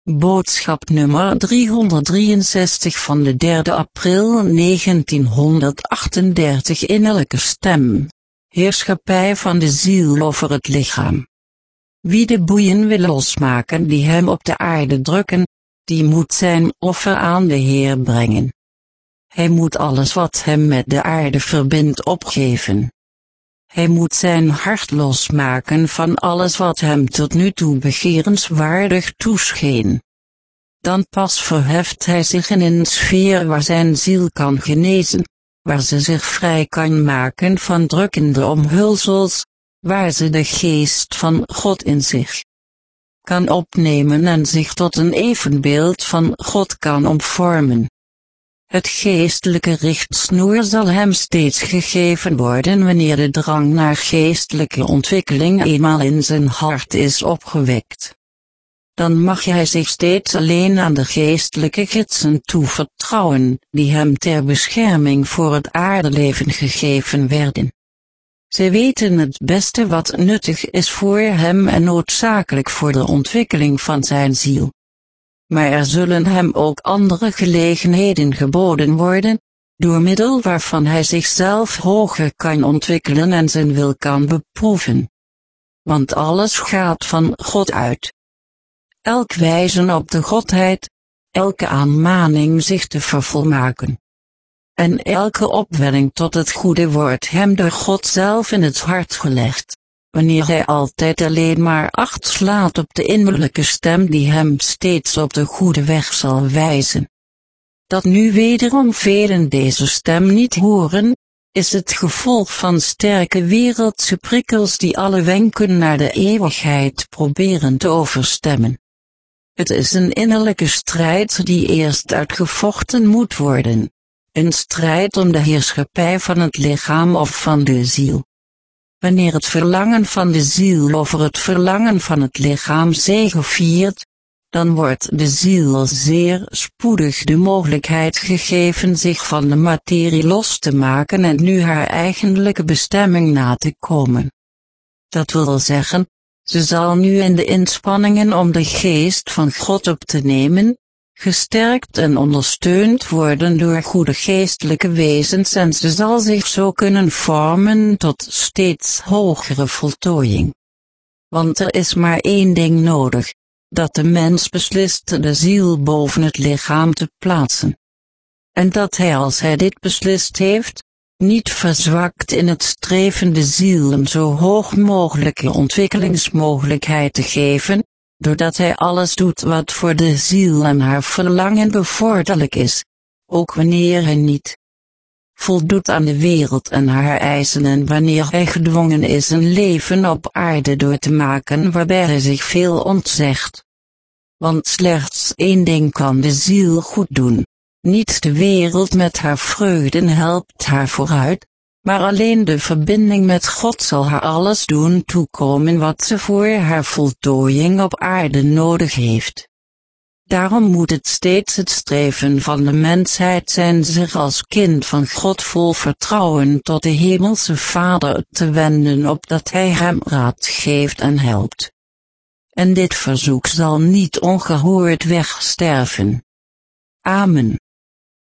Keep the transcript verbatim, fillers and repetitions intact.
Boodschap nummer driehonderddrieënzestig van de derde april negentienhonderdachtendertig. Innerlijke stem. Heerschappij van de ziel over het lichaam. Wie de boeien wil losmaken die hem op de aarde drukken, die moet zijn offer aan de Heer brengen. Hij moet alles wat hem met de aarde verbindt opgeven. Hij moet zijn hart losmaken van alles wat hem tot nu toe begerenswaardig toescheen. Dan pas verheft hij zich in een sfeer waar zijn ziel kan genezen, waar ze zich vrij kan maken van drukkende omhulsels, waar ze de geest van God in zich kan opnemen en zich tot een evenbeeld van God kan omvormen. Het geestelijke richtsnoer zal hem steeds gegeven worden wanneer de drang naar geestelijke ontwikkeling eenmaal in zijn hart is opgewekt. Dan mag hij zich steeds alleen aan de geestelijke gidsen toevertrouwen, die hem ter bescherming voor het aardeleven gegeven werden. Zij weten het beste wat nuttig is voor hem en noodzakelijk voor de ontwikkeling van zijn ziel. Maar er zullen hem ook andere gelegenheden geboden worden, door middel waarvan hij zichzelf hoger kan ontwikkelen en zijn wil kan beproeven. Want alles gaat van God uit. Elk wijzen op de Godheid, elke aanmaning zich te vervolmaken. En elke opwelling tot het goede wordt hem door God zelf in het hart gelegd, wanneer hij altijd alleen maar acht slaat op de innerlijke stem die hem steeds op de goede weg zal wijzen. Dat nu wederom velen deze stem niet horen, is het gevolg van sterke wereldse prikkels die alle wenken naar de eeuwigheid proberen te overstemmen. Het is een innerlijke strijd die eerst uitgevochten moet worden, een strijd om de heerschappij van het lichaam of van de ziel. Wanneer het verlangen van de ziel over het verlangen van het lichaam zegeviert, dan wordt de ziel zeer spoedig de mogelijkheid gegeven zich van de materie los te maken en nu haar eigenlijke bestemming na te komen. Dat wil zeggen, ze zal nu in de inspanningen om de geest van God op te nemen, gesterkt en ondersteund worden door goede geestelijke wezens en ze zal zich zo kunnen vormen tot steeds hogere voltooiing. Want er is maar één ding nodig, dat de mens beslist de ziel boven het lichaam te plaatsen. En dat hij als hij dit beslist heeft, niet verzwakt in het streven de ziel een zo hoog mogelijke ontwikkelingsmogelijkheid te geven, doordat hij alles doet wat voor de ziel en haar verlangen bevorderlijk is, ook wanneer hij niet voldoet aan de wereld en haar eisen en wanneer hij gedwongen is een leven op aarde door te maken waarbij hij zich veel ontzegt. Want slechts één ding kan de ziel goed doen, niet de wereld met haar vreugden helpt haar vooruit, maar alleen de verbinding met God zal haar alles doen toekomen wat ze voor haar voltooiing op aarde nodig heeft. Daarom moet het steeds het streven van de mensheid zijn zich als kind van God vol vertrouwen tot de hemelse Vader te wenden opdat hij hem raad geeft en helpt. En dit verzoek zal niet ongehoord wegsterven. Amen.